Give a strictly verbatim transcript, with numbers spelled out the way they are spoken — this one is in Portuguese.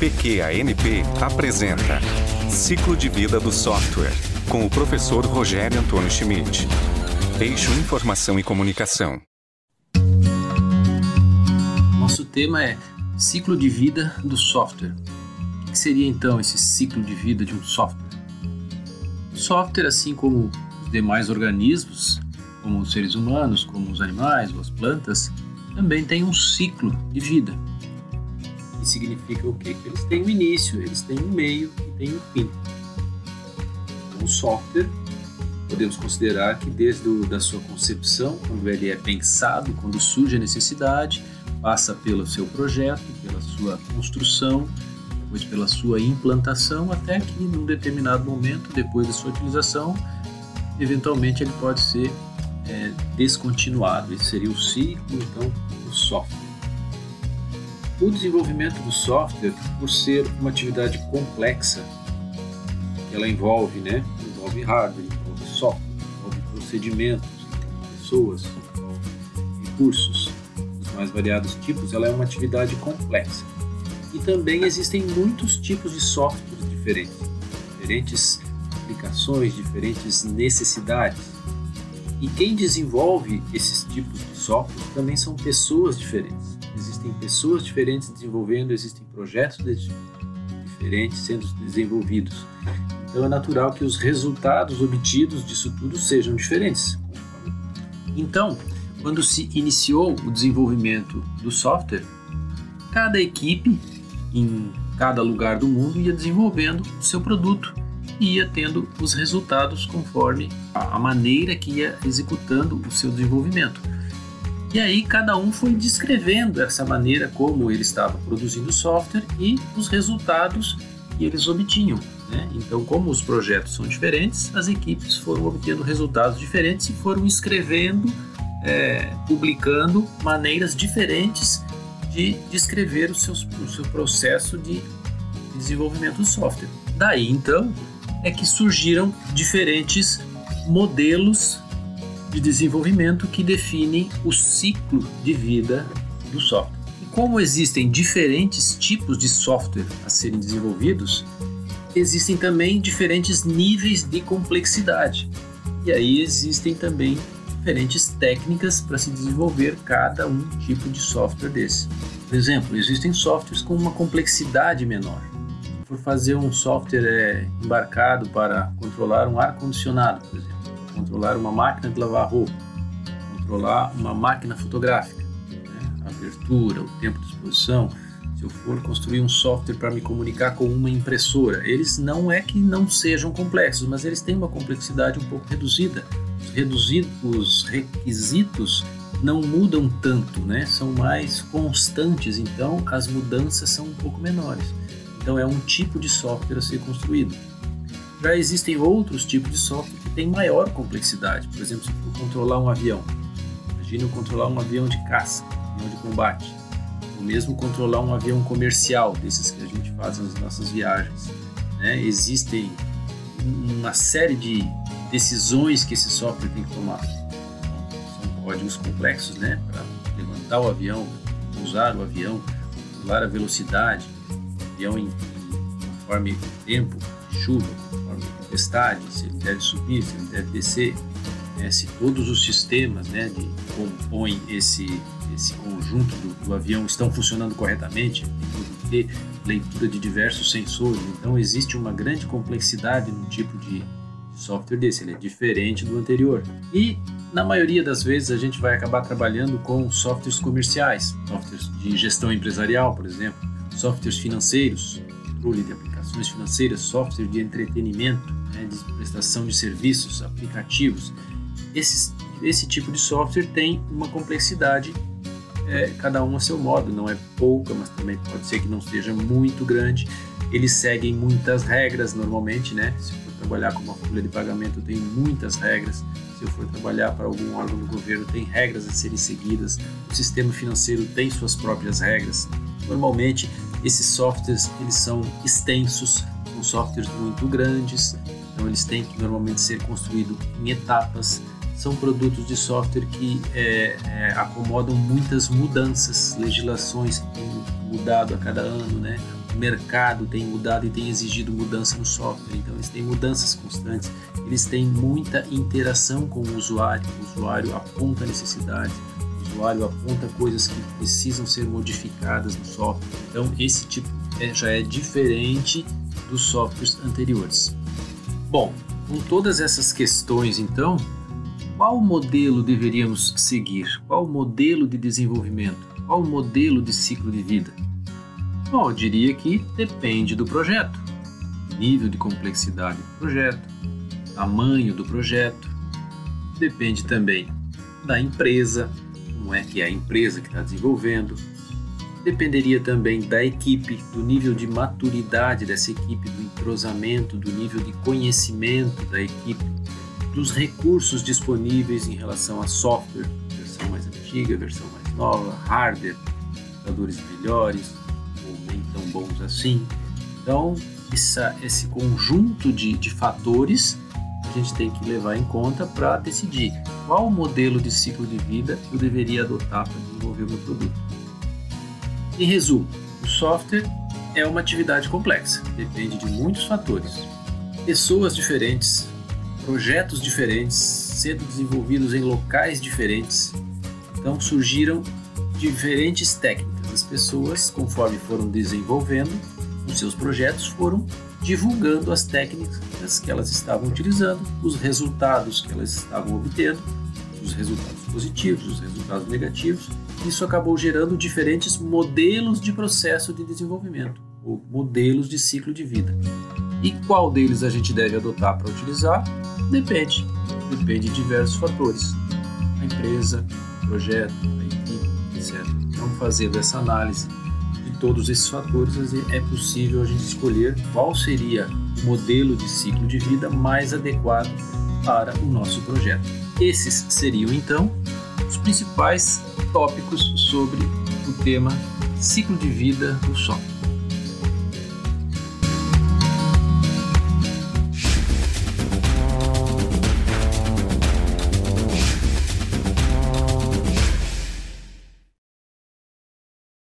P Q A N P apresenta Ciclo de Vida do Software, com o professor Rogério Antônio Schmidt. Eixo Informação e Comunicação. Nosso tema é Ciclo de Vida do Software. O que seria então esse ciclo de vida de um software? O software, assim como os demais organismos, como os seres humanos, como os animais ou as plantas, também tem um ciclo de vida. Isso significa o quê? Que eles têm um início, eles têm um meio e têm um fim. Então, o software, podemos considerar que desde o, da sua concepção, quando ele é pensado, quando surge a necessidade, passa pelo seu projeto, pela sua construção, depois pela sua implantação, até que num determinado momento, depois da sua utilização, eventualmente ele pode ser é, descontinuado. Esse seria o ciclo, então, do software. O desenvolvimento do software, por ser uma atividade complexa, que ela envolve, né, envolve hardware, envolve software, envolve procedimentos, envolve pessoas, envolve recursos dos mais variados tipos, ela é uma atividade complexa. E também existem muitos tipos de softwares diferentes, diferentes aplicações, diferentes necessidades. E quem desenvolve esses tipos de software também são pessoas diferentes. Existem pessoas diferentes desenvolvendo, existem projetos diferentes sendo desenvolvidos. Então é natural que os resultados obtidos disso tudo sejam diferentes. Então, quando se iniciou o desenvolvimento do software, cada equipe em cada lugar do mundo ia desenvolvendo o seu produto e ia tendo os resultados conforme a maneira que ia executando o seu desenvolvimento. E aí cada um foi descrevendo essa maneira como ele estava produzindo o software e os resultados que eles obtinham, né? Então, como os projetos são diferentes, as equipes foram obtendo resultados diferentes e foram escrevendo, é, publicando maneiras diferentes de descrever o seu, o seu processo de desenvolvimento do software. Daí, então, é que surgiram diferentes modelos de desenvolvimento que definem o ciclo de vida do software. E como existem diferentes tipos de software a serem desenvolvidos, existem também diferentes níveis de complexidade. E aí existem também diferentes técnicas para se desenvolver cada um tipo de software desse. Por exemplo, existem softwares com uma complexidade menor. Se for fazer um software é, embarcado para controlar um ar-condicionado, por exemplo, controlar uma máquina de lavar roupa, controlar uma máquina fotográfica, né? A abertura, o tempo de exposição. Se eu for construir um software para me comunicar com uma impressora, eles não é que não sejam complexos, mas eles têm uma complexidade um pouco reduzida. Os, reduzidos, os requisitos não mudam tanto, né? São mais constantes, então as mudanças são um pouco menores. Então é um tipo de software a ser construído. Já existem outros tipos de software que têm maior complexidade. Por exemplo, se eu for controlar um avião, imagine eu controlar um avião de caça, um avião de combate, ou mesmo controlar um avião comercial, desses que a gente faz nas nossas viagens, né? Existem uma série de decisões que esse software tem que tomar. São códigos complexos, né? Para levantar o avião, pousar o avião, controlar a velocidade, o avião em, em conforme tempo, chuva, conforme tempestade, se ele deve subir, se ele deve descer, né? Se todos os sistemas, né, de compõem esse, esse conjunto do, do avião estão funcionando corretamente, tem que ter leitura de diversos sensores. Então existe uma grande complexidade no tipo de software desse, ele é diferente do anterior. E na maioria das vezes a gente vai acabar trabalhando com softwares comerciais, softwares de gestão empresarial, por exemplo, softwares financeiros, controle de aplicações financeiras, software de entretenimento, né, de prestação de serviços, aplicativos. Esse, esse tipo de software tem uma complexidade, é, cada um a seu modo, não é pouca, mas também pode ser que não seja muito grande. Eles seguem muitas regras normalmente, né? Se eu for trabalhar com uma folha de pagamento, tem muitas regras. Se eu for trabalhar para algum órgão do governo, tem regras a serem seguidas. O sistema financeiro tem suas próprias regras. Normalmente, esses softwares eles são extensos, são softwares muito grandes, então eles têm que normalmente ser construídos em etapas. São produtos de software que é, é, acomodam muitas mudanças, legislações que têm mudado a cada ano, né? O mercado tem mudado e tem exigido mudança no software, então eles têm mudanças constantes, eles têm muita interação com o usuário, o usuário aponta necessidades, o usuário aponta coisas que precisam ser modificadas no software, então esse tipo é, já é diferente dos softwares anteriores. Bom, com todas essas questões então, qual modelo deveríamos seguir? Qual modelo de desenvolvimento? Qual modelo de ciclo de vida? Bom, eu diria que depende do projeto, nível de complexidade do projeto, tamanho do projeto, depende também da empresa, como é que é a empresa que está desenvolvendo, dependeria também da equipe, do nível de maturidade dessa equipe, do entrosamento, do nível de conhecimento da equipe, dos recursos disponíveis em relação a software, versão mais antiga, versão mais nova, hardware, computadores melhores, ou nem tão bons assim. Então, essa, esse conjunto de, de fatores a gente tem que levar em conta para decidir qual modelo de ciclo de vida eu deveria adotar para desenvolver o meu produto. Em resumo, o software é uma atividade complexa, depende de muitos fatores. Pessoas diferentes, projetos diferentes, sendo desenvolvidos em locais diferentes. Então surgiram diferentes técnicas. As pessoas, conforme foram desenvolvendo os seus projetos, foram divulgando as técnicas que elas estavam utilizando, os resultados que elas estavam obtendo, os resultados positivos, os resultados negativos. Isso acabou gerando diferentes modelos de processo de desenvolvimento, ou modelos de ciclo de vida. E qual deles a gente deve adotar para utilizar? Depende. Depende de diversos fatores. A empresa, o projeto, a equipe, etcétera. Então, fazendo essa análise de todos esses fatores, é possível a gente escolher qual seria o modelo de ciclo de vida mais adequado para o nosso projeto. Esses seriam, então, os principais tópicos sobre o tema ciclo de vida do software.